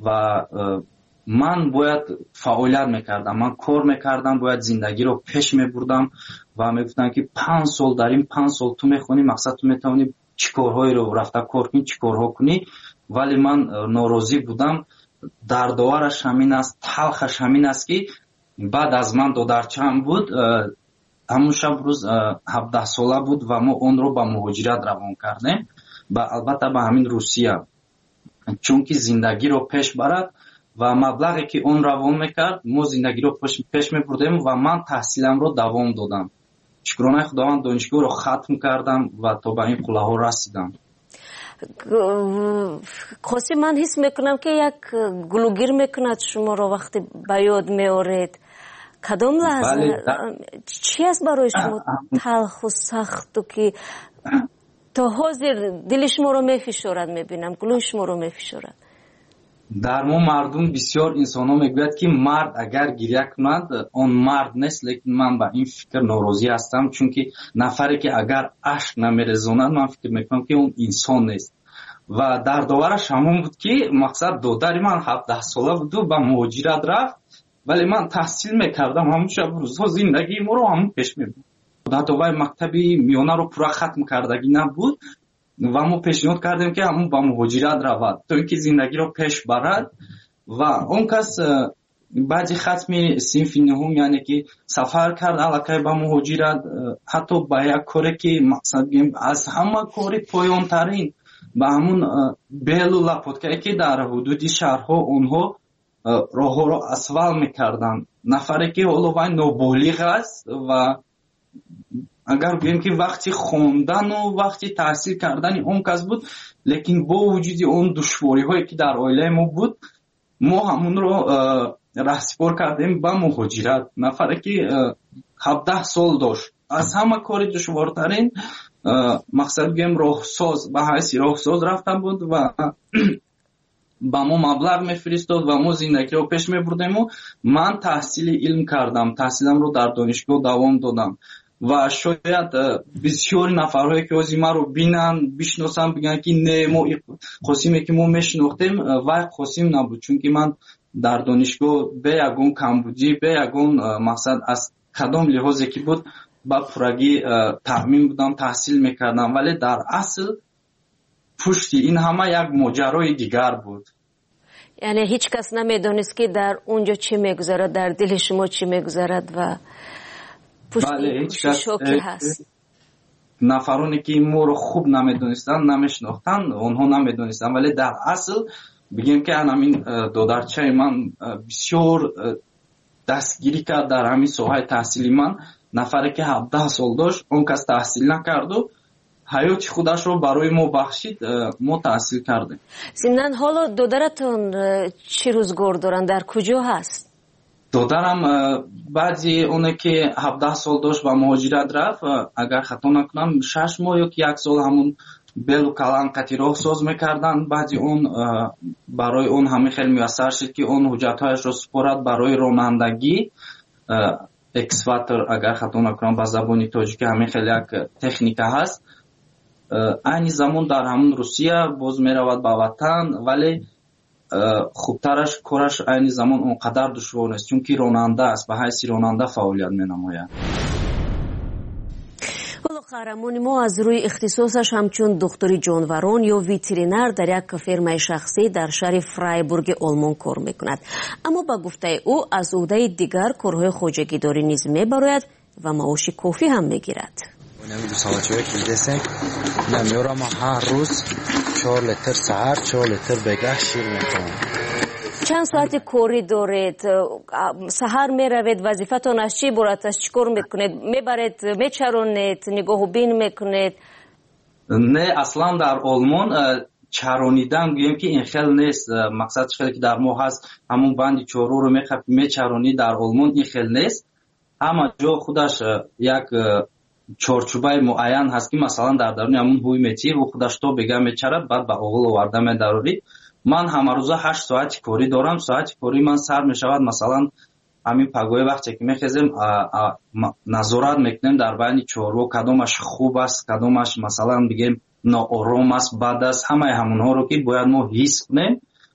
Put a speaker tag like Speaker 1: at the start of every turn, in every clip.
Speaker 1: ва ман бояд фаъолият мекардам, ман кор мекардам, бояд зиндагиро пеш мебурдам ва мегуфтам ки 5 сол дар ин 5 сол ту мехонӣ, мақсад ту метавонӣ чӣ корҳоеро рафта кор кунӣ, чӣ корҳо кунӣ. вале ман норозӣ будам. дардовараш ҳамин аст, талхаш ҳамин аст ки баъд аз ман додарчаам буд, ҳамун шаб рӯз 17 сола буд ва мо онро ба муҳоҷират равон кардем, албатта ба ҳамин Русия, чунки зиндагиро пеш барад ва маблағе ки он равон мекард, мо зиндагиро пеш мебурдем ва ман таҳсиламро давом додам. шукронаи худованд, донишгоҳро хатм кардам ва то ба ин қуллаҳо расидам.
Speaker 2: қосим, ман ҳис мекунам ки як гулугир мекунад шуморо вақте ба ёд меоред. кадом лаҳза чӣ аст барои шумо талху сахту ки то ҳозир дили шуморо мефишорад? мебинам гулӯи шуморо мефишорад.
Speaker 1: дар мо мардум бисёр инсонҳо мегӯяд ки мард агар гирья кунад он мард нест, лекин ман ба ин фикр норозӣ ҳастам, чунки нафаре ки агар ашк намерезонад, ман фикр мекунам ки он инсон нест. ва дардовараш ҳамон буд ки мақсад додари ман 17 сола буду, ба муҳоҷират рафт, вале ман таҳсил мекардам, ҳамун шаб рӯзҳо зиндагии моро ҳамун пеш мебурд. ҳатто вай мактаби миёнаро пурра хатм кардагӣ набуд ва мо пешниҳод кардем ки ҳамун ба муҳоҷират равад, то ин ки зиндагиро пеш барад. ва он кас баъди хатми синфи нуҳум, яъне ки сафар кард аллакай ба муҳоҷират, ҳатто ба як коре ки мақсад гӯем аз ҳама кори поёнтарин, ба ҳамун белу лапоткае ки дар ҳудуди шаҳрҳо онҳо роҳҳоро асфал мекарданд. нафаре ки ҳоло вай ноболиғ аст ва агар гӯем ки вақти хондану вақти таҳсил кардани он кас буд, лекин бо вуҷуди он душвориҳое ки дар оилаи мо буд, мо ҳамунро раҳсипор кардем ба муҳоҷират. нафаре ки 17 сол дошт, аз ҳама кори душвортарин, мақсад гӯем роҳсоз, ба ҳайси роҳсоз рафта буд ва ба мо маблағ мефиристод ва мо зиндагиро пеш мебурдему. ман таҳсили илм кардам, таҳсиламро дар донишгоҳ давом додам ва шояд бисёри нафарҳое ки ҳозир маро бинанд, бишносанд, бигӯянд ки не, мо Қосиме ки мо мешинохтем, вай Қосим набуд, чунки ман дар донишгоҳ бе ягон камбудӣ, бе ягон мақсад аз кадом лиҳозе ки буд ба пуррагӣ таъмин будам, таҳсил мекардам. вале дар асл пушти ин ҳама як моҷарои дигар буд.
Speaker 2: яъне ҳеҷ кас намедонист ки дар онҷо чӣ мегузарад, дар дили шумо чӣ мегузарад ва пушти шоки ҳаст.
Speaker 1: нафароне ки моро хуб намедонистанд, намешинохтанд, онҳо намедонистанд, вале дар асл бигем ки ҳамин додарчаи ман бисёр дастгирӣ кард дар ҳамин соҳаи таҳсили ман. нафаре ки 17 сол дошт, он кас таҳсил накарду ҳаёти худашро барои мо бахшид, мо таҳсил кардем.
Speaker 2: зимнан ҳоло додаратон чӣ рӯзгор доранд, дар куҷо ҳаст?
Speaker 1: додарам баъди оне ки 17 сол дошт ба муҳоҷират рафт, агар хато накунам 6 моҳ ё ки 1 сол ҳамун белу каланқати роҳ соз мекарданд. баъди он барои он ҳамин хеле муяссар шуд ки он ҳуҷҷатҳояшро супорад барои ронандагӣ, экскаватор, агар хато накунам ба забони тоҷикӣ ҳамин хеле як техника ҳаст. айни замон дар ҳамун Русия боз меравад ба ватан, вале хубтараш кораш айни замон он қадар душвор нест, чунки ронанда аст, ба ҳайси ронанда фаъолият менамояд.
Speaker 2: ҳоло қаҳрамони мо аз рӯи ихтисосаш ҳамчун духтури ҷонварон ё ветеринар дар як фермаи шахсӣ дар шаҳри Фрайбурги Олмон кор мекунад. аммо ба гуфтаи ӯ аз ӯҳдаи дигар корҳои хоҷагидорӣ низ мебарояд ва маоши кофӣ ҳам мегирад.
Speaker 3: نمیارم هر روز 4 لیتر سحر 4 لیتر بگاه شیر میکنم.
Speaker 2: چند ساعتی کوری دارید؟ سحر میروید، وظیفتون از چی عبارت است؟ چیکار میکنید؟ میبرید، میچرونید، نگاه و بین میکنید؟
Speaker 1: نه، اصلا در آلمان چرونیدن گویم که این خیلی نیست. مقصدش خیلی که در ما هست همون بندی چهارو رو میچرونی، در آلمان این خیلی نیست. اما جا خودش یک چارچوبای معین هست که مثلا در درون همون هوی میتیر و خودش تو بگه میچرد، بعد به اول آورده میداری. من همه روزه 8 ساعت کاری دارم. ساعت کاری من سر میشود مثلا همین پگوی وقتی که میخیزیم نظارت میکنیم در بین چهارو کدومش خوب است، کدومش مثلا بگیم ناآرام است، بد است، همه همونها رو که باید ما حس کنیم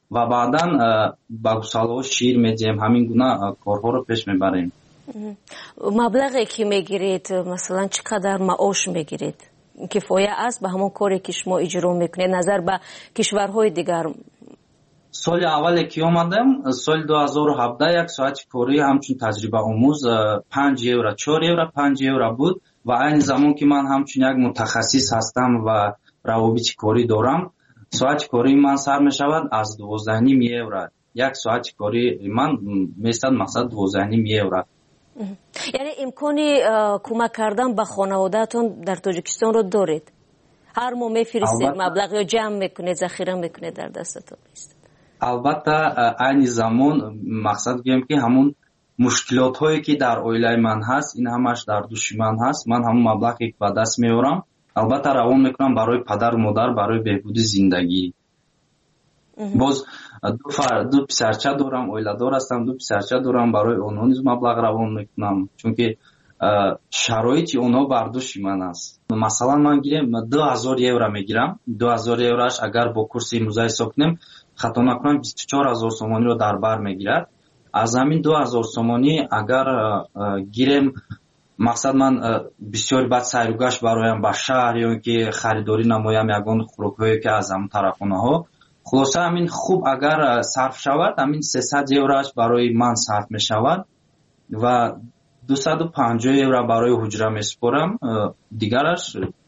Speaker 1: ва баъдан ба гусалҳо шир медиҳем, ҳамин гуна корҳоро пеш мебарем.
Speaker 2: маблағе ки мегиред, масалан чӣ қадар маош мегиред? кифоя аст ба ҳамон коре ки шумо иҷро мекунед назар ба кишварҳои дигар?
Speaker 1: соли аввале ки омадам, соли 2017 як соати корӣ ҳамчун таҷрибаомӯз 5 евро, 4 евро, 5 евро буд ва айни замон ки ман ҳамчун як мутахассис ҳастам ва равобити корӣ дорам, соати кории ман сар мешавад аз 12.5 евро. як соати кории ман местад мақсад 12.5 евро.
Speaker 2: яъне имкони кӯмак кардан ба хонаводаатон дар тоҷикистонро доред? ҳар моҳ мефиристед маблағ ё ҷамъ мекунед, захира мекунед дар дастатон?
Speaker 1: албатта айни замон мақсад гӯем ки ҳамун мушкилотҳое ки дар оилаи ман ҳаст, ин ҳамаш дар души ман ҳаст. ман ҳамун маблағе ки ба даст меорам албатта равон мекунам барои падару модар, барои беҳбуди зиндагӣ. боз ду писарча дорам, оиладор ҳастам, ду писарча дорам, барои онҳо низ маблағ равон мекунам, чунки шароити онҳо бар души ман аст. масалан ман гирем 2000 евро мегирам. 2000 евроаш агар бо курси имрӯза ҳисоб кунем, хато накунам 24000 сомониро дар бар мегирад. аз ҳамин 2000 сомонӣ агар гирем, мақсад ман бисёри баъд сайругашт бароям ба шаҳр ё ки харидорӣ намоям ягон хӯрокҳое ки аз ҳамун тарафхонаҳо. хулоса ҳамин хуб агар сарф шавад, ҳамин 300 евроаш барои ман сарф мешавад ва 250 евро барои ҳуҷра месупорам. дигараш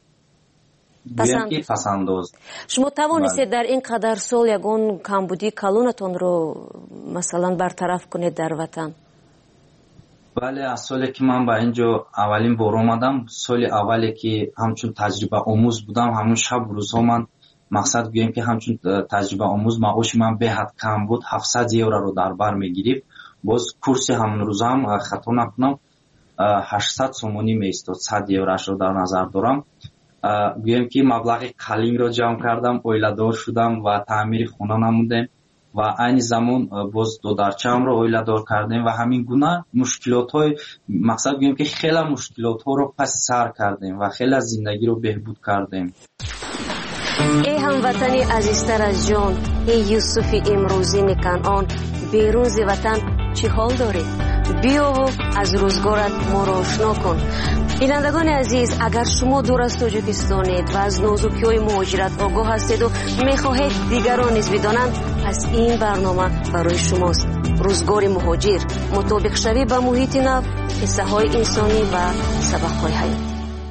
Speaker 1: пасандоз.
Speaker 2: шумо тавонистед дар ин қадар сол ягон камбудии калонатонро масалан бартараф кунед дар ватан?
Speaker 1: бале, аз соле ки ман ба ин ҷо аввалин бор омадам, соли аввале ки ҳамчун таҷрибаомӯз будам, ҳамун шабу рӯзҳо ман мақсад гӯем ки ҳамчун таҷрибаомӯз маоши ман беҳад кам буд, 700 евроро дар бар мегирифт. боз курси ҳамон рӯзам хато накунам 800 сомонӣ меистод, 100 евроашро дар назар дорам. гӯем ки маблағи қалинро ҷамъ кардам, оиладор шудам ва таъмири хона намудем ва айни замон боз додарчаамро оиладор кардем ва ҳамин гуна мушкилотҳои, мақсад гӯем ки хела мушкилотҳоро паси сар кардем ва хела зиндагиро беҳбуд кардем.
Speaker 2: эй ҳамватани азизтар аз ҷон, эй Юсуфи имрӯзини Канъон, берун зи ватан чӣ ҳол доред? биёву аз рӯзгорат моро ошно кун. бинандагони азиз, агар шумо дур аз тоҷикистонед ва аз нозукиҳои муҳоҷират огоҳ ҳастеду мехоҳед дигарон низ бидонанд, пас ин барнома барои шумост. рӯзгори муҳоҷир, мутобиқшавӣ ба муҳити нав, қиссаҳои инсонӣ ва сабақҳои ҳаёт.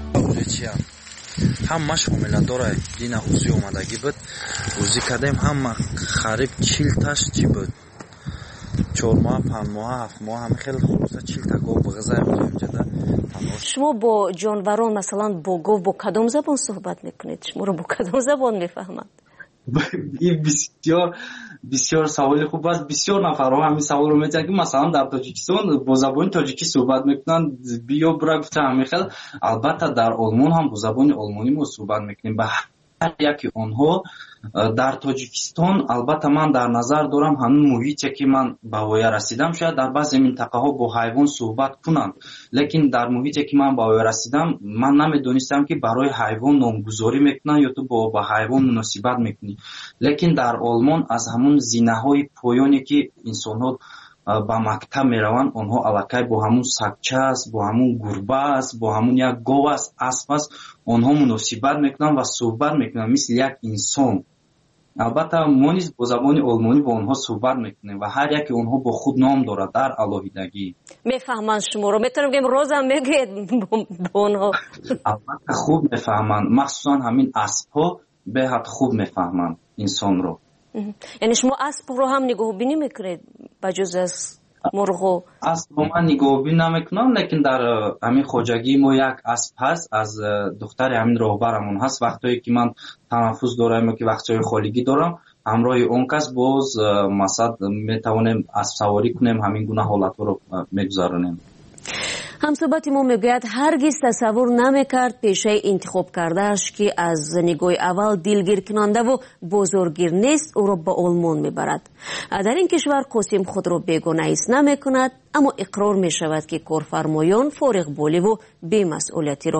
Speaker 3: ҳамаш ҳомиладора дина узи омадагӣ буд. узи кардем ҳама хариб 40 таш чӣ буд, 4 моҳ, 5 моҳ, 7 моҳ, ҳама хеле хулоса 40 та гов бигъизаем ҷада.
Speaker 2: шумо бо ҷонварон, масалан бо гов, бо кадом забон суҳбат мекунед? шуморо бо кадом забон мефаҳмад?
Speaker 1: ин бисёр саволи хуб аст. бисёр нафарҳо ҳамин саволро метиҳанд ки масалан дар тоҷикистон бо забони тоҷикӣ суҳбат мекунанд, биё бура гуфта ҳамихел. албатта дар олмон ҳам бо забони олмонӣ мо суҳбат мекунем ба ҳар яки онҳо. дар тоҷикистон албатта ман дар назар дорам ҳамин муҳите ки ман ба воя расидам, шояд дар баъзе минтақаҳо бо ҳайвон суҳбат кунанд, лекин дар муҳите ки ман ба воя расидам, ман намедонистам ки барои ҳайвон номгузорӣ мекунанд ё то ба ҳайвон муносибат мекунӣ. лекин дар олмон аз ҳамун зинаҳои поёне ки инсонҳо ба мактаб мераванд, онҳо аллакай бо ҳамун сагча аст, бо ҳамун гурба аст, бо ҳамун як гов аст, асп аст, онҳо муносибат мекунанд ва суҳбат мекунанд мисли як инсон. албатта мо низ бо забони олмонӣ бо онҳо суҳбат мекунем ва ҳар яки онҳо бо худ ном дорад дар алоҳидагӣ.
Speaker 2: мефаҳманд шуморо? метавонем бигӯем розам мегӯед бо онҳо?
Speaker 1: албатта хуб мефаҳманд, махсусан ҳамин аспҳо беҳад хуб мефаҳманд инсонро.
Speaker 2: яъне шумо аспро ҳам нигоҳубинӣ мекунед ба ҷуз аз мурғо?
Speaker 1: аспро ман нигоҳубинӣ намекунам, лекин дар ҳамин хоҷагии мо як асп ҳаст, аз духтари ҳамин роҳбарамон ҳаст. вақтое ки ман танаффус дорам ё ки вақтҳои холигӣ дорам, ҳамроҳи он кас боз масад метавонем аспсаворӣ кунем, ҳамин гуна ҳолатҳоро мегузаронем.
Speaker 2: ҳамсӯҳбати мо мегӯяд ҳаргиз тасаввур намекард пешаи интихоб кардааш ки аз нигоҳи аввал дилгиркунандаву бозоргир нест, ӯро ба олмон мебарад. дар ин кишвар қосим худро бегона ҳис намекунад, аммо иқрор мешавад ки корфармоён фориғболиву бемасъулиятиро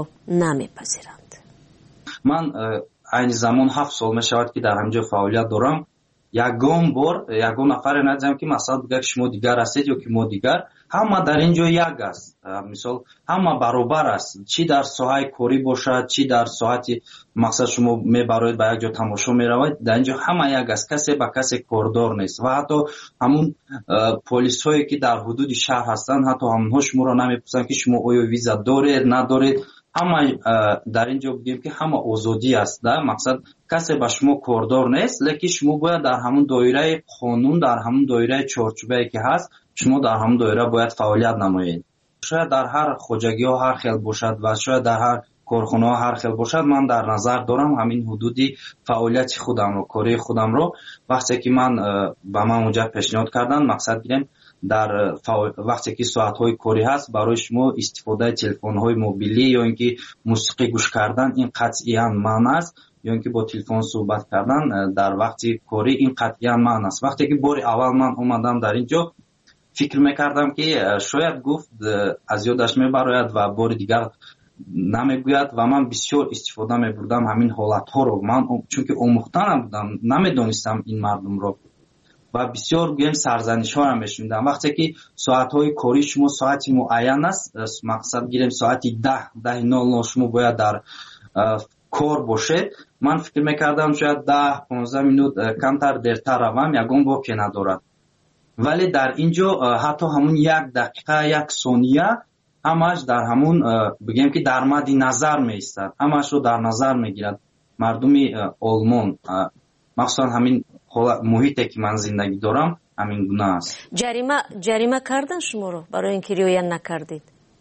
Speaker 2: намепазиранд.
Speaker 1: ман айни замон 7 сол мешавад ки дар ҳамҷо фаъолият дорам. ягон бор ягон нафаре надидам ки масалан бигӯяд шумо дигар ҳастед ё ки мо дигар, ҳама дар ин ҷо як аст. Мисол ҳама баробар аст, чӣ дар соҳаи корӣ бошад, чӣ дар соати мақсад шумо мебароед ба як ҷо тамошо меравед, дар ин ҷо ҳама як аст, касе ба касе кордор нест. Ва ҳатто ҳамун полисҳое ки дар ҳудуди шаҳр ҳастанд, ҳатто ҳамонҳо шуморо намепурсанд ки шумо оё виза доред надоред. ҳама дар ин ҷо бигӯем ки ҳама озодӣ аст. Мақсад касе ба шумо кордор нест, лекин шумо бояд дар ҳамун доираи қонун, дар ҳамун доираи чорчӯбае ки ҳаст, шумо дар ҳамун доира бояд фаъолият намоед. шояд дар ҳар хоҷагиҳо ҳар хел бошад ва шояд дар ҳар корхонаҳо ҳар хел бошад. Ман дар назар дорам ҳамин ҳудуди фаъолияти худамро, кории худамро. вақте ки ман ба ман онҷа пешниҳод карданд, мақсад гирем дар вақте ки соатҳои корӣ ҳаст, барои шумо истифодаи телефонҳои мобилӣ ё ин ки мусиқӣ гӯш кардан ин қатъиян манъ аст, ё ин ки бо телефон суҳбат кардан дар вақти корӣ ин қатъиян манъ аст. вақте ки бори аввал ман омадам дар ин ҷо, фикр мекардам ки шояд гуфт аз ёдаш мебарояд ва бори дигар намегӯяд ва ман бисёр истифода мебурдам ҳамин ҳолатҳоро. ман чунки омӯхта набудам, намедонистам ин мардумро ва бисёр гӯем сарзанишҳоро мешунидам. вақте ки соатҳои корӣ шумо соати муайян аст, мақсад гирем соати 10:00 шумо бояд дар кор бошед, ман фикр мекардам шояд 10-15 минут камтар дертар равам, ягон воке надорад. вале дар ин ҷо ҳатто ҳамун 1 дақиқа 1 сония ҳамаш дар ҳамун бигем ки дар мадди назар меистад, ҳамашро дар назар мегирад мардуми олмон. махсусан ҳамин муҳите ки ман зиндагӣ дорам ҳамин гуна аст.
Speaker 2: ҷарима кардан шуморо барои ин ки риоя накардед?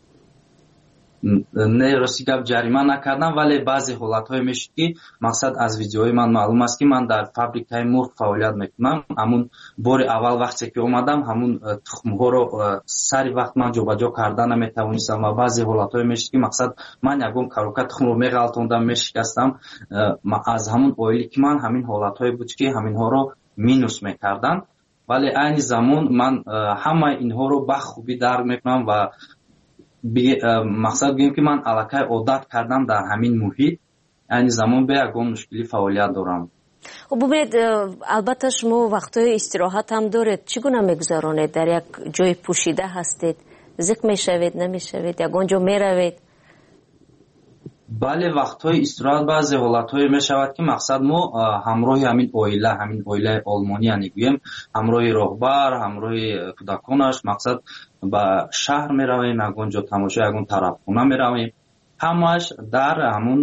Speaker 1: не, рости гап ҷарима накардам, вале баъзе ҳолатҳое мешуд ки мақсад аз видеои ман маълум аст ки ман дар фабрикаи мурғ фаъолият мекунам. ҳамун бори аввал вақте ки омадам, ҳамун тухмҳоро сари вақт ман ҷобаҷо кардан наметавонистам ва баъзе ҳолатҳое мешуд ки мақсад ман ягон карока тухмро меғалтондам, мешикастам. аз ҳамун оиле ки ман ҳамин ҳолатҳое буд ки ҳаминҳоро минус мекарданд, вале айни замон ман ҳамаи инҳоро ба хубӣ дарк мекунам ва мақсад гӯем ки ман аллакай одат кардам дар ҳамин муҳит. айни замон бе ягон мушкилӣ фаъолият дорам.
Speaker 2: бубинед, албатта шумо вақтҳои истироҳат ҳам доред. чӣ гуна мегузаронед? дар як ҷои пӯшида ҳастед? зиқ мешавед, намешавед? ягон ҷо меравед?
Speaker 1: бале, вақтҳои истироҳат баъзе ҳолатҳое мешавад ки мақсад мо ҳамроҳи ҳамин оилаи олмонӣ яъне гӯем ҳамроҳи роҳбар, ҳамроҳи кӯдаконаш мақсад ба шаҳр меравем, ягон ҷо тамошо, ягон тарабхона меравем. ҳамааш дар ҳамун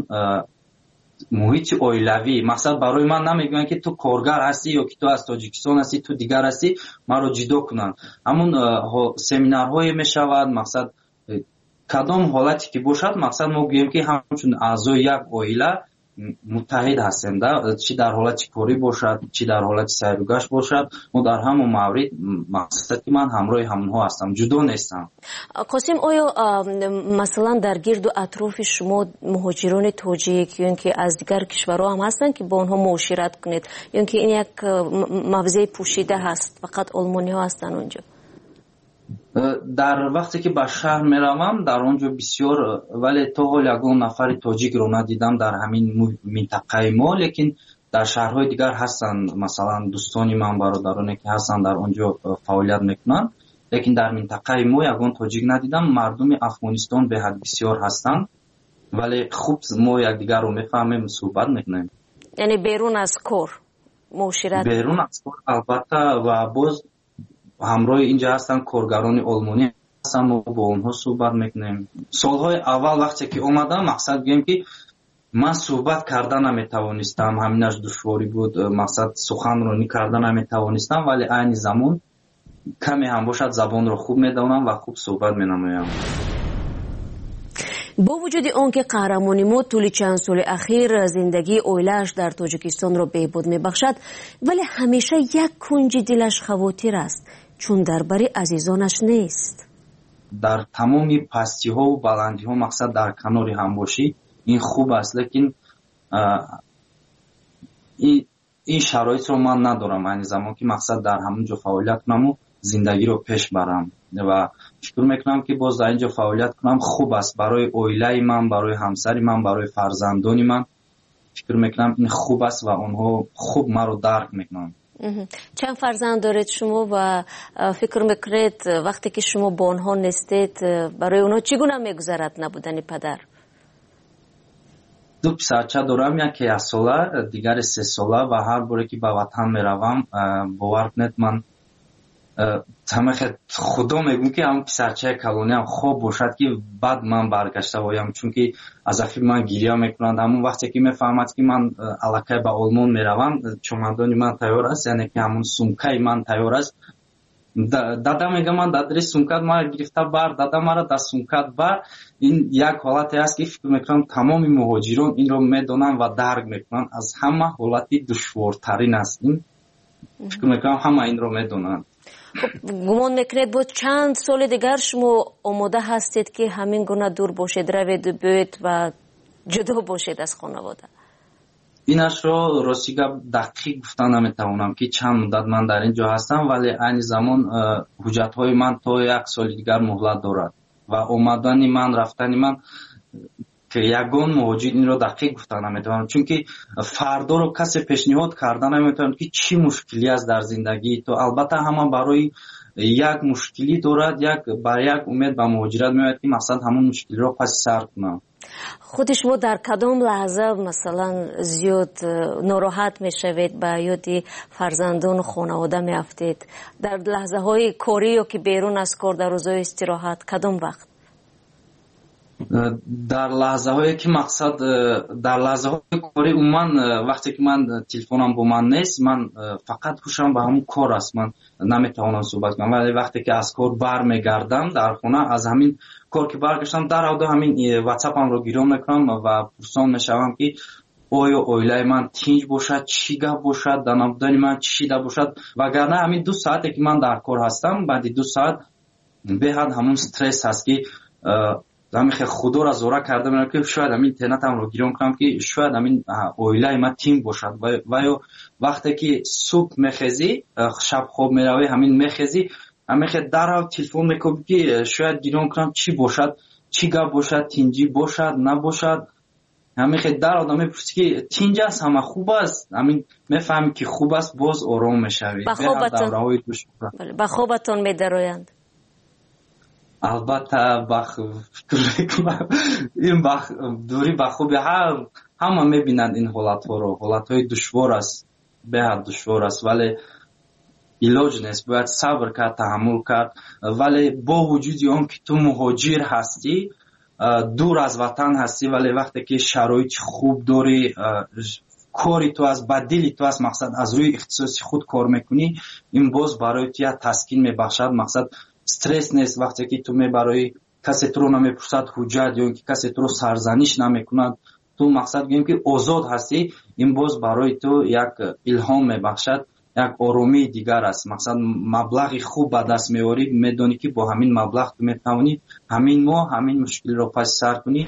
Speaker 1: муҳити оилавӣ. мақсад барои ман намегӯянд ки ту коргар ҳастӣ ё ки ту аз тоҷикистон ҳастӣ, ту дигар ҳастӣ, маро ҷудо кунанд. ҳамун семинарҳое мешавад, мақсад кадом ҳолате ки бошад, мақсад мо гӯем ки ҳамчун аъзои як оила муттаҳид ҳастем, чӣ дар ҳолати корӣ бошад, чӣ дар ҳолати сайругашт бошад, мо дар ҳамон маврид мақсад ки ман ҳамроҳи ҳамонҳо ҳастам, ҷудо нестам.
Speaker 2: қосим, оё масалан дар гирду атрофи шумо муҳоҷирони тоҷик ё ин ки аз дигар кишварҳо ҳам ҳастанд ки бо онҳо муошират кунед, ё ин ки ин як мавзеи пӯшида ҳаст, фақат олмониҳо ҳастанд онҷо?
Speaker 1: дар вақте ки ба шаҳр меравам дар он ҷо бисёр, вале то ҳол ягон нафари тоҷикро надидам дар ҳамин минтақаи мо, лекин дар шаҳрҳои дигар ҳастанд. масалан дӯстони ман, бародароне ки ҳастанд дар он ҷо фаъолият мекунанд, лекин дар минтақаи мо ягон тоҷик надидам. мардуми афғонистон беҳад бисёр ҳастанд, вале хуб мо якдигарро мефаҳмем, суҳбат мекунем.
Speaker 2: яъне берун аз кор муошират?
Speaker 1: берун аз кор албатта, ва боз ҳамроҳи инҷа ҳастанд коргарони олмонӣ ҳастанд, мо бо онҳо суҳбат мекунем. солҳои аввал вақте ки омадам, мақсад гӯем ки ман суҳбат карда наметавонистам, ҳаминаш душворӣ буд, мақсад суханронӣ карда наметавонистам, вале айни замон каме ҳам бошад забонро хуб медонам ва хуб суҳбат менамоям.
Speaker 2: бо вуҷуди он ки қаҳрамони мо тӯли чанд соли ахир зиндагии оилааш дар тоҷикистонро беҳбуд мебахшад, вале ҳамеша як кунҷи дилаш хавотир аст, чун дар бари азизонаш нест.
Speaker 1: дар тамоми пастиҳову баландиҳо, мақсад дар канори ҳам бошӣ, ин хуб аст, лекин ин шароитро ман надорам. айни замон ки мақсад дар ҳамон ҷо фаъолият кунаму зиндагиро пеш барам ва фикр мекунам ки боз дар ин ҷо фаъолият кунам хуб аст барои оилаи ман, барои ҳамсари ман, барои фарзандони ман. фикр мекунам ин хуб аст ва онҳо хуб маро дарк мекунанд.
Speaker 2: چند فرزند دارید شما و فکر میکنید وقتی که شما با آنها نیستید برای اونها چگونه میگذرد نبودن پدر؟
Speaker 1: 2 پسرچه دارم، یکی 1 ساله دیگر 3 ساله و هر باره که به وطن میروم باور کنید من همه خدا میگم که هم پسرچه کلونی هم خوب باشد که بعد من برگشته بایم، چون که از اخیر من گریه میکنند. همون وقتی که میفهمد که من الکی به آلمان میروم چمدانی من تیار است، یعنی که همون سومکای من تیار است. دادا میگه من دادری سومکات ما گرفته بر، دادا مرا در سومکات بر. این یک حالتی است که فکر میکنم تمام مهاجران این رو میدونن و درک میکنن. از همه حالتی دشوارترین است این، فکر میکنم همه این رو میدونن.
Speaker 2: گمان میکنید بود چند سال دیگر شما آماده هستید که همین گونه دور باشید، روید و بیایید و جدا باشید از خانواده؟
Speaker 1: اینش رو راستی دقیق گفتن نمیتوانم که چند مدت من در اینجا هستم، ولی این زمان حجت های من تا 1 سال دیگر مهلت دارد و آمدن من رفتن من که یگان مهاجر این رو دقیق گفتن نمیتوانم، چون که فردا رو کسی پیشنهاد کردن نمیتوانم که چی مشکلی است در زندگی. تو البته همه برای یک مشکلی دارد، برای یک امید به مهاجرت میاد که مقصد همون مشکلی رو پس سر کنم.
Speaker 2: خود شما در کدام لحظه مثلا زیاد ناراحت میشوید، به یاد فرزندان و خانواده میافتید؟ در لحظه های کاری یا که بیرون از کار، در روزهای استراحت، کدام وقت؟
Speaker 1: در لحظه هایی که مقصد در لحظه های کاری عموما وقتی که من تلفنم با من نیست، من فقط هوشم به همون کار است، من نمیتوانم صحبت کنم. ولی وقتی که از کار برمیگردم در خانه، از همین کار که برگشتم در حد همین واتساپم رو گیرم میکنم و پرسان میشوم که آیا اویلای من تینج باشد، چی گپ باشد، در نبودن من چی ده باشد. وگرنه همین 2 ساعتی که من در کار هستم، بعد 2 ساعت به حد همون استرس هست که همین خدا را زوره کرده میرم که شاید همین اینترنتم رو گیرم کنم که شاید همین اویلای من تیم باشد. و یا وقتی که صبح میخیزی، شب خواب میروی، همین میخیزی همین در تلفن میکنم که شاید گیرم کنم چی باشد، چی گپ باشد، تینجی باشد نباشد. همین در آدم میپرسی که تینج است، همه خوب است، همین میفهمی که خوب است، باز آرام میشوی.
Speaker 2: به خوابتون میدرویند؟
Speaker 1: البته این دوری به خوبی همه میبینند این حالت ها رو. حالت های دشوار است، به حد دشوار است، ولی علاج نیست، باید صبر کرد، تحمل کرد. ولی با وجود اون که تو مهاجر هستی، دور از وطن هستی، ولی وقتی که شرایط خوب داری، کاری تو از بدلی تو از مقصد از روی اختصاصی خود کار میکنی، این باز برای تو تسکین میبخشد. مقصد استرس نیست. وقتی که تو برای کسی تو رو نمیپرسد حجت یا که کسی تو رو سرزنش نمیکند، تو مقصد گویم که آزاد هستی، این باز برای تو یک الهام میبخشد، یک آرامی دیگر است. مقصد مبلغی خوب به دست میاری، میدونی که با همین مبلغ تو میتوانی همین ماه همین مشکل رو پس سر کنی.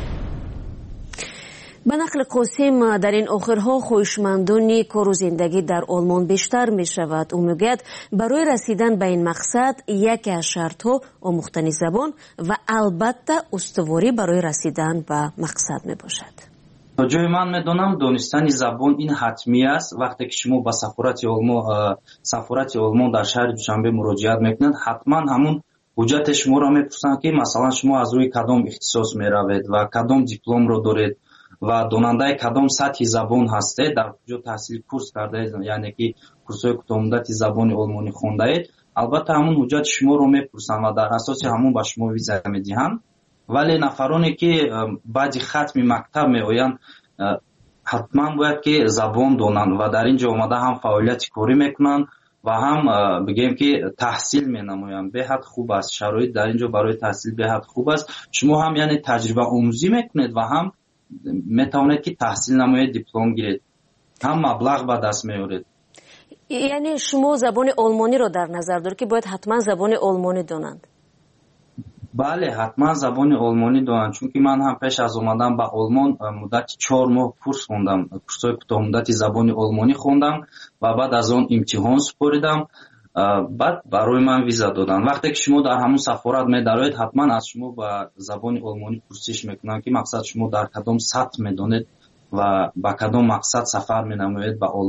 Speaker 2: به نقل قاسم در این آخرها خویشمندانی کار و زندگی در آلمان بیشتر می شود. او میگوید برای رسیدن به این مقصد یکی از شرطها آموختن زبان و البته استواری برای رسیدن به مقصد می باشد.
Speaker 1: تا جای من میدونم دانستن زبان این حتمی است. وقتی که شما به سفارت آلمان در شهر دوشنبه مراجعت میکنید، حتما همون حجت شما را میپرسن که مثلا شما از روی کدام اختصاص میروید و کدام دیپلم رو دارید و داننده کدام سطح زبان هستید، در کجا تحصیل کورس کرده اید، یعنی که کورس‌های کوتاه زبان آلمانی خونده اید. البته همون حجت شما رو میپرسن و در اساس همون به شما ویزا میدهند. ولی نفرانی که بعد ختم مکتب میآیند حتما باید که زبان دانند و در اینجا آمده هم فعالیت کاری میکنند و هم بگیم که تحصیل مینمایند. به حد خوب است، شرایط در اینجا برای تحصیل به حد خوب است. شما هم یعنی تجربه آموزی میکنید و هم میتوانید که تحصیل نمایید، دیپلم گیرید، هم مبلغ به دست میارید.
Speaker 2: یعنی شما زبان آلمانی رو در نظر دارید که باید حتما زبان آلمانی دانند؟
Speaker 1: بله، حتما زبان آلمانی دانند، چون که من هم پیش از اومدن به آلمان مدت 4 ماه کورس خوندم، کورس‌های کوتاه مدت زبان آلمانی خوندم و بعد از اون امتحان سپردم، بعد برای من ویزا دادن. وقتی که شما در همون سفارت می‌دارید، حتما از شما با زبان آلمانی پرسش میکنن که مقصد شما در کدام سطح میدونید و با کدام مقصد سفر مینمایید به آلمان.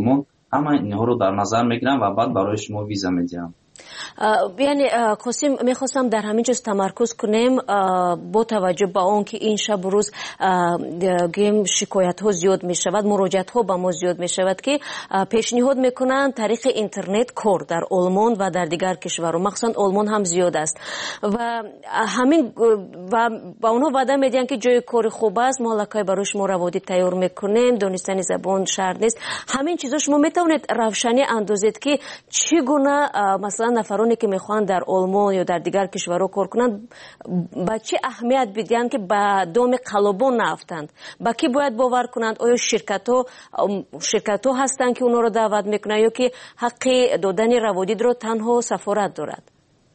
Speaker 1: ҳама инҳоро дар назар мегирам ва баъд барои шумо виза медиҳам.
Speaker 2: یعنی قاسم میخواستم در همین جز تمرکز کنیم با توجه به اون که این شب روز گیم شکایت ها زیاد می شود، مراجعت ها به ما زیاد می شود که پیشنهاد میکنن طریق اینترنت کار در آلمان و در دیگر کشورها، مخصوصا آلمان هم زیاد است و همین و با اونها وعده میدن که جای کار خوب است، ما لکای برای شما روادید تیار میکنیم، دانستن زبان شرط نیست. همین چیزا شما میتونید روشنی اندازید که چگونه مثلا نفرانی که میخوان در آلمان یا در دیگر کشورها کار کنند با چه اهمیت بدین که با دام قلابان نافتند، با کی باید باور کنند؟ آیا شرکت ها هستند که اونا رو دعوت میکنن یا که حق دادن روادید رو تنها سفارت دارد؟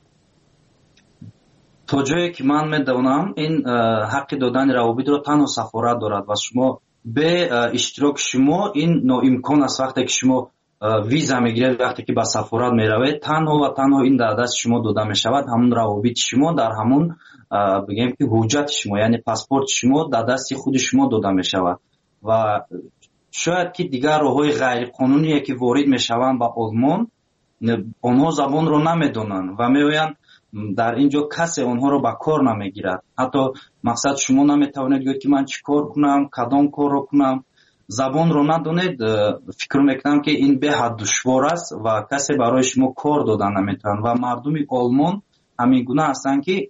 Speaker 1: تا جایی که من میدونم این حق دادن روابط رو تنها سفارت دارد و شما به اشتراک شما این ناامکان است. وقتی که شما ویزا میگیرید، وقتی که به سفارت میروید، تنها و تنها این در دست شما داده میشود، همون روابط شما در همون بگیم که حجت شما یعنی پاسپورت شما در دست خود شما داده میشود و شاید که دیگر راههای غیر قانونی که وارد میشوند به آلمان آنها زبان رو نمیدونن و میآیند در اینجا کسی آنها رو به کار نمیگیرد. حتی مقصد شما نمیتوانید گویید که من چی کار کنم، کدام کار رو کنم. زبان رو ندونید، فکر میکنم که این به حد دشوار است و کسی برای شما کار دادن نمیتوان و مردم آلمان همین گونه هستند که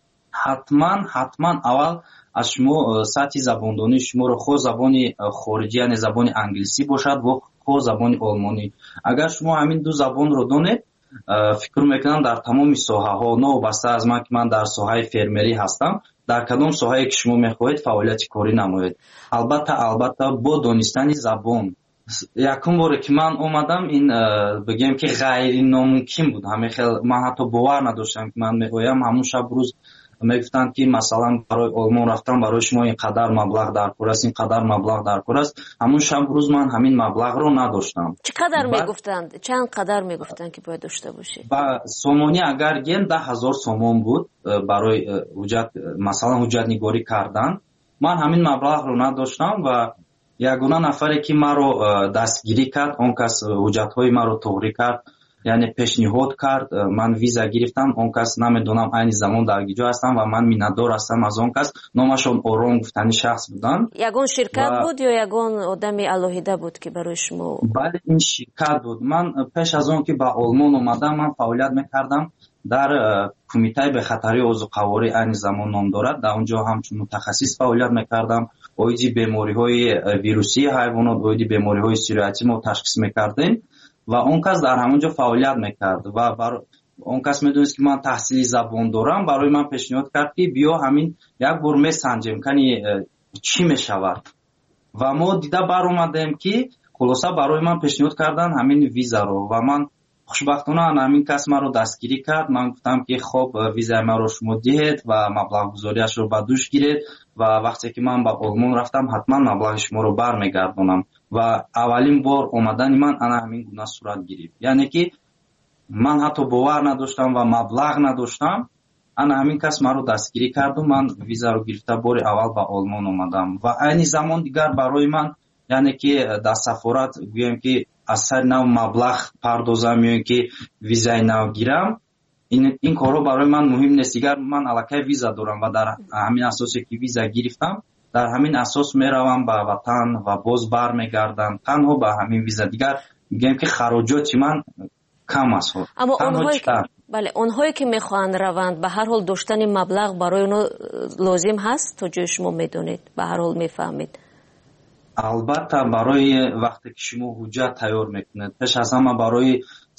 Speaker 1: حتما اول از شما سطح زباندانی شما رو خود زبان خارجی یعنی زبان انگلیسی باشد و خود زبان آلمانی. اگر شما همین دو زبان رو دونید، فکر میکنم در تمام ساحه ها، نوبسته از من که من در ساحه فرمری هستم، در کدام ساحه‌ای که شما میخواهید فعالیت کاری نمایید. البته با دانستن زبان. یکم باره که من اومدم این بگم که غیر ناممکن بود. من حتی باور نداشتم که من میگویم همون شب روز میگفتن که مثلا برای آلمان رفتن برای شما اینقدر مبلغ در کار است، اینقدر مبلغ در کار است. همون شب روز من همین مبلغ رو نداشتم.
Speaker 2: چقدر میگفتند؟ چند قدر میگفتند که باید داشته باشی؟
Speaker 1: با سومانی اگر گیم 10,000 سومون بود برای حجت، مثلا حجت نگاری کردن. من همین مبلغ رو نداشتم و یگانه نفری که ما رو دستگیری کرد، اون کس حجت های ما رو توقیع کرد، یعنی پیشنهاد کرد، من ویزا گرفتم. اون کس نمیدونم این زمان در کجا هستم و من میندار هستم از اون کس. نامشون اورون گفتنی شخص بودن.
Speaker 2: یگان شرکت بود یا یگان آدم الهیده بود که برای شما؟
Speaker 1: بله این شرکت بود. من پیش از اون که به آلمان اومدم من فعالیت میکردم در کمیته به خطری عضوقواری این زمان نام دارد. در اونجا همچون متخصص فعالیت میکردم. اویدی بیماری‌های ویروسی حیوانات، اویدی بیماری‌های سیریاتی ما تشخیص میکردیم و اون کس در همونجا فعالیت میکرد و اون کس میدونست که من تحصیل زبان دارم. برای من پیشنهاد کرد که بیا همین یک بار میسنجیم کنی چی میشود و ما دیده بر اومدیم که خلاصه برای من پیشنهاد کردن همین ویزا رو و من خوشبختانه همین کس ما رو دستگیری کرد. من گفتم که خب ویزا ما رو شما دهید و مبلغ گذاریش رو به دوش گیرید و وقتی که من به آلمان رفتم حتما مبلغ شما رو برمیگردونم و اولین بار اومدن من همین گونه صورت گرفت. یعنی که من حتی باور نداشتم و مبلغ نداشتم. همین کس ما رو دستگیری کرد و من ویزا رو گرفته بار اول به آلمان اومدم و این زمان دیگر برای من یعنی که در سفارت گویم که از سر نو مبلغ پردازم یا که ویزای نو گیرم، این کارو برای من مهم نیست. دیگر من الکی ویزا دارم و در همین اساسی که ویزا گرفتم در همین اساس میروم به وطن و باز برمیگردم تنها به همین ویزا. دیگر میگم که خراجات من کم است.
Speaker 2: اما اونهایی که میخوان روند به هر حال داشتن مبلغ برای اونها لازم هست تا جای شما میدونید، به هر حال میفهمید.
Speaker 1: البته برای وقتی که شما حجت تیار میکنید پیش از همه برای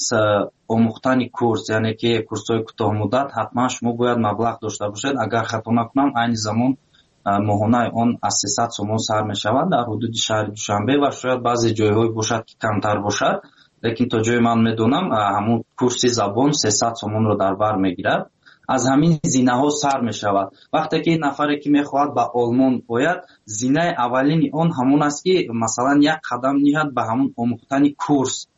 Speaker 1: آموختن کورس یعنی که کورس‌های کوتاه مدت حتما شما باید مبلغ داشته باشید. اگر خطا نکنم این زمان ماهانه اون از 300 سومون سر میشود در حدود شهر دوشنبه و شاید بعضی جایهای باشد که کمتر باشد، لیکن تا جای من میدونم همون کورس زبان 300 سومون رو در بر میگیرد. از همین زینه ها سر می شود. وقتی که نفری که میخواهد به آلمان باید زینه اولین اون همون است که مثلا یک قدم نهد به همون آموختن کورس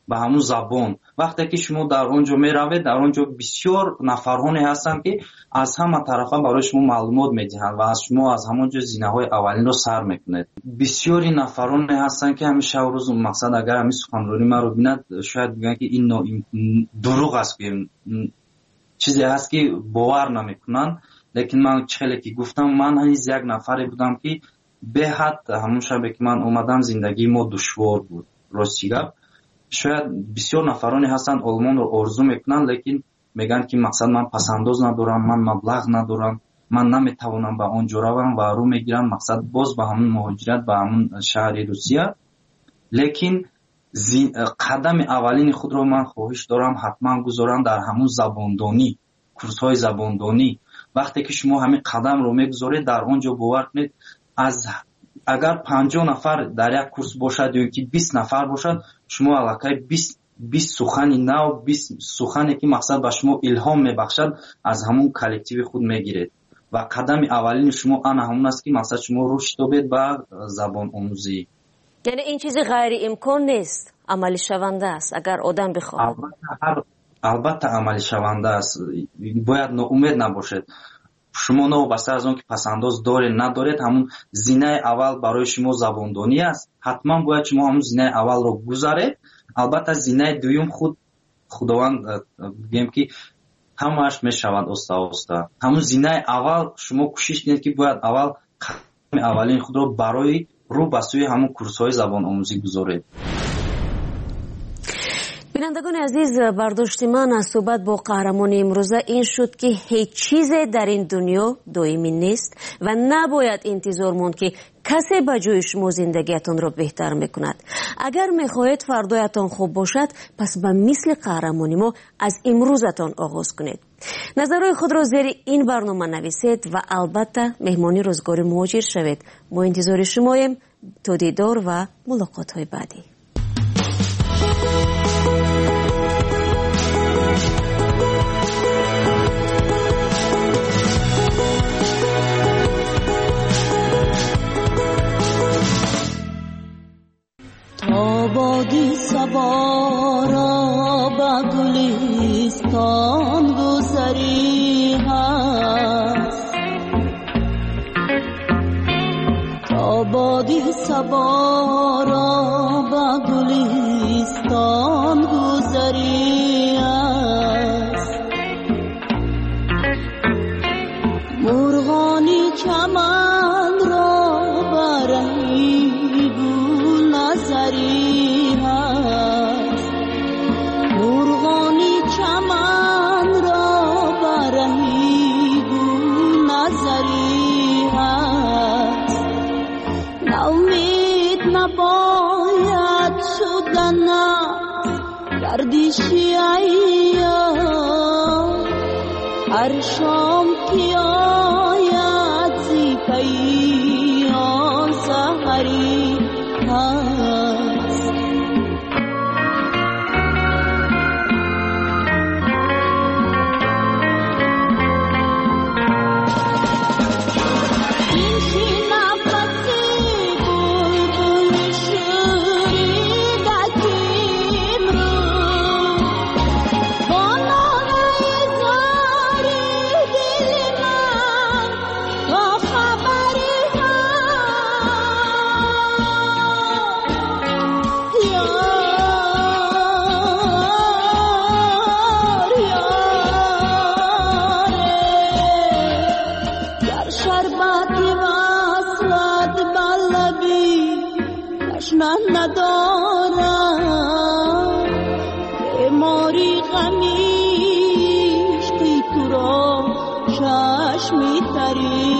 Speaker 1: به همون زبان. وقتی که شما در اونجا میروید، در اونجا بسیار نفرانی هستند که از همه طرفا برای شما معلومات میدهند و از شما از همونجا زینه‌های اولین رو سر میکنید. بسیاری نفرانی هستند که همیشه روز مقصد اگر همین سخنرانی ما رو ببیند شاید بگن که این دروغ است، که چیزی هست که باور نمیکنن. لیکن من چهله که گفتم من هنوز یک نفری بودم که به حد همون شبه که من اومدم زندگی ما دشوار بود. راستی گپ شاید بسیار نفرانی هستند آلمان رو آرزو میکنن، لیکن میگن که مقصد من پسنداز ندارم، من مبلغ ندارم، من نمیتوانم به اونجا روم و رو میگیرم مقصد باز به همون مهاجرت به همون شهر روسیه. لیکن قدم اولین خود رو من خواهش دارم حتما گذارم در همون زباندانی، کورس های زباندانی. وقتی که شما همین قدم رو میگذارید در اونجا باور کنید از اگر 50 نفر در یک کورس باشد یا که 20 نفر باشد، شما علاقه 20 سخنی نو، 20 سخنی که مقصد به شما الهام میبخشد از همون کلکتیو خود میگیرید و قدم اولین شما همون است که مقصد شما رشد یابید به زبان آموزی.
Speaker 2: یعنی این چیزی غیر امکان نیست، عملی شونده است اگر آدم بخواد.
Speaker 1: البته عملی شونده است، باید ناامید نباشید. شما نوبسته از اون که پسنداز داره ندارید، همون زینه اول برای شما زباندانی است. حتما باید شما همون زینه اول رو گذارید. البته زینه دوم خداوند بگیم که همش میشود آستا. همون زینه اول شما کوشش کنید که باید اول قدم اولین خود رو برای رو به سوی همون کورس های زبان آموزی گذارید.
Speaker 2: بینندگان عزیز، برداشت من از صحبت با قهرمان امروزه این شد که هیچ چیز در این دنیا دائمی نیست و نباید انتظار ماند که کسی به جای شما زندگیتان را بهتر میکند. اگر میخواهید فردایتان خوب باشد، پس به مثل قهرمانی ما از امروزتان آغاز کنید. نظرهای خود را زیر این برنامه نویسید و البته مهمانی روزگار مهاجر شوید. ما انتظار شماییم تا دیدار و ملاقات های بعدی.
Speaker 4: آبادی سوارا با گلستان گذری هست، آبادی سوارا با گلستان گذری هست، مرغانی چمن را برهی گل نظری هست، مرغانی چمن را برهی گل نظری هست. ناامید نباید شدن گردشی ایام، هر شام که آید زی پیام سحری هست. این که نفسی بلبل شوریدکیم رو با ناله زاری دل من تا خبری شربتی وصلت بلبی تشنه ندارم، بیماری غمیش که تو را چشمی تری